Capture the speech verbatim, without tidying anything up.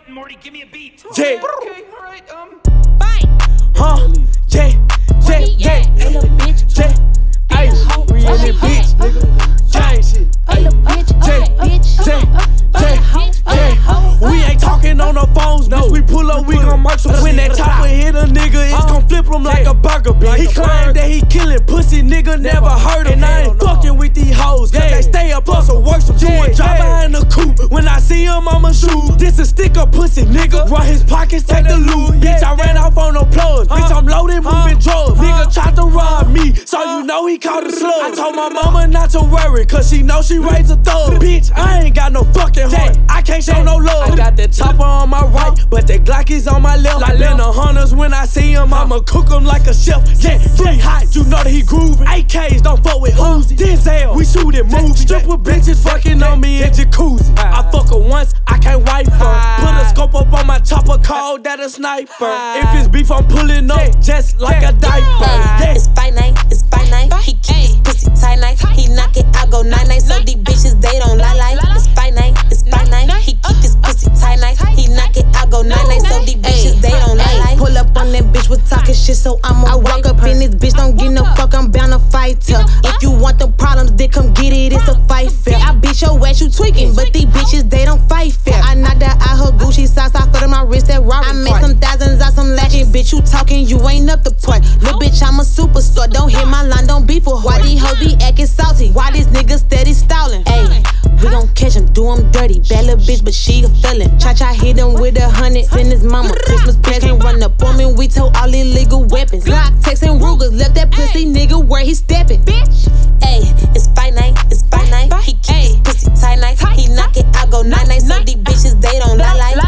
button, Morty. Give me a beat. Yeah. Okay, alright, um. Bang. Huh? Yeah. Yeah. Yeah. Hey, little bitch. Yeah. Hey, we in this bitch, nigga. Change shit. Hey, little bitch. Okay, bitch. Yeah. Yeah. Yeah. We ain't talking on the phones, bitch. We pull up, we gon' march some. When that chopper hit a nigga, it's gon' flip him like a burger, bitch. He claimed that he killin' pussy, nigga never heard him. And I ain't fucking with these hoes, cause they stay up on some work, some doing drop behind the coupe. When I see him, I'ma shoot. This a sticker pussy, nigga. Run his pockets, take the loot. Bitch, I ran off on no plugs. Bitch, I'm loaded, moving drugs. Nigga tried to rob me, so you know he caught a slug. I told my mama not to worry, cause she know she raised a thug. Bitch, I ain't got no fucking heart. I can't show no love. I got that chopper on my right, but that Glock is on my left. Like in the hunters, when I see him, I'ma cook him like a chef. Yeah, free hot, you know that he groovin'. A Ks don't fuck with Uzi. Denzel, we shootin' movies. Stripper bitches fucking on me in jacuzzi. I fuck her once, I can't wipe her. Put a scope up on my chopper, call that a sniper. If it's beef, I'm pulling up just like a diaper. It's fight night, it's fight night. He keep his pussy tight night. He knock it, I go night night. So these bitches, they don't lie like. It's fight night, it's fight night. He keep his pussy tight night. He knock it, I go night night. So these bitches, they don't lie like. Pull up on that bitch with talking shit, so I'ma walk up in this bitch. Don't give no fuck, I'm bound to fight her. If you want them problems, then come get it, it's a fight fair. I beat your ass, you tweaking, but these bitches, they don't fight fair. I knocked her out her Gucci socks, I flooded my wrist that Rory. I made some thousands out some lashes, bitch, you talking, you ain't up the part. Little bitch, I'm a superstar, don't hit my line, don't beef with her. Why these hoes be acting salty? Why these niggas steady stalling? Ayy, we gon' catch him, do him dirty. Bad little bitch, but she a felon. Cha-cha hit him with a hundred, send his mama Christmas present. Can't run up on me, we told all illegal weapons. Glock, texting Rugers, left that pussy nigga where he steppin'. Bitch, ayy, it's fight night, it's fight night. He keep his pussy tight night. He knock it, I go night night. So these bitches, they don't lie like.